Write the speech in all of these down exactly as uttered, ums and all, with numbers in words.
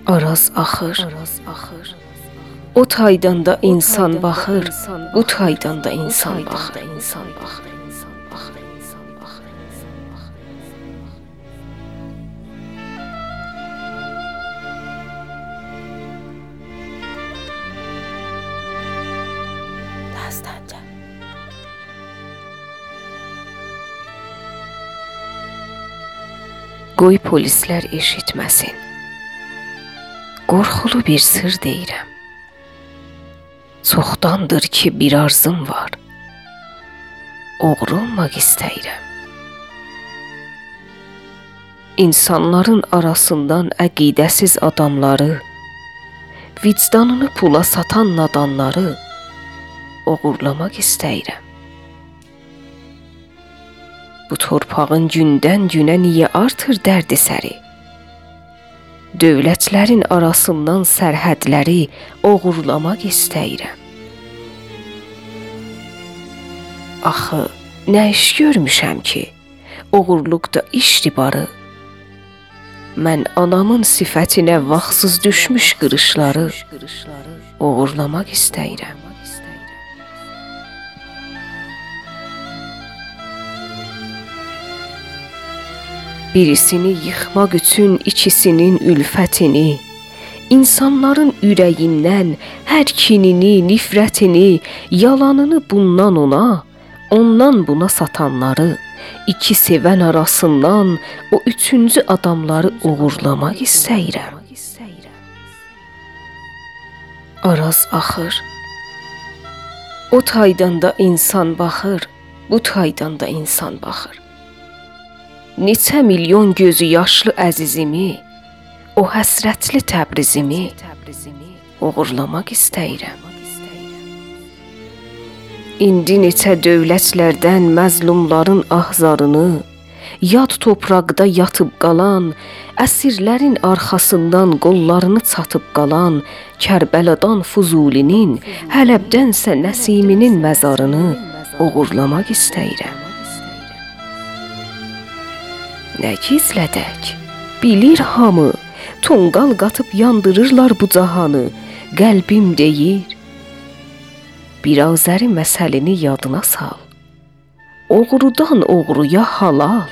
Araz axır, o taydan da insan baxır, bu taydan da insan baxır. Dastanca. Qoy polislər eşitməsin. Qorxulu bir sır deyirəm. Çoxdandır ki bir arzum var. Oğru olmaq istəyirəm. İnsanların arasından əqidəsiz adamları, vicdanını pula satan nadanları oğurlamaq istəyirəm. Bu torpağın gündən günə niyə artır dərdi səri? Dövlətlərin arasından sərhədləri oğurlamaq istəyirəm. Axı, nə iş görmüşəm ki, oğurluqda işdi barı. Mən anamın sifətinə vaxtsız düşmüş qırışları oğurlamaq istəyirəm. Birisini yıxmaq üçün ikisinin ülfətini, insanların ürəyindən hər kinini, nifrətini, yalanını bundan ona, ondan buna satanları, iki sevən arasından o üçüncü adamları uğurlamaq istəyirəm. Araz axır, o taydan da insan baxır, bu taydan da insan baxır. Neçə milyon gözü yaşlı əzizimi, o həsrətli Təbrizimi uğurlamaq istəyirəm. İndi neçə dövlətlərdən məzlumların ahzarını, yad topraqda yatıb qalan, əsirlərin arxasından qollarını çatıb qalan, Kərbəladan Fuzulinin, Hələbdənsə Nəsiminin məzarını uğurlamaq istəyirəm. Nə gizlədək, bilir hamı, tonqal qatıb yandırırlar bu cahanı, qəlbim deyir. Bir Azəri məsəlini yadına sal, oğrudan oğruya halal.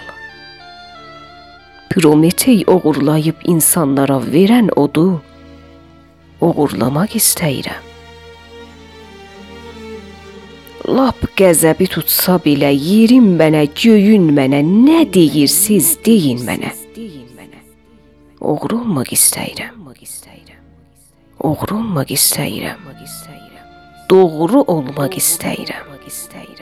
Prometey oğurlayıb insanlara verən odu oğurlamaq istəyirəm. Lap qəzəbi tutsa belə yerin mənə, göyün mənə, nə deyirsiz deyin mənə. Oğru olmaq istəyirəm. Oğru olmaq istəyirəm. Doğru olmaq istəyirəm.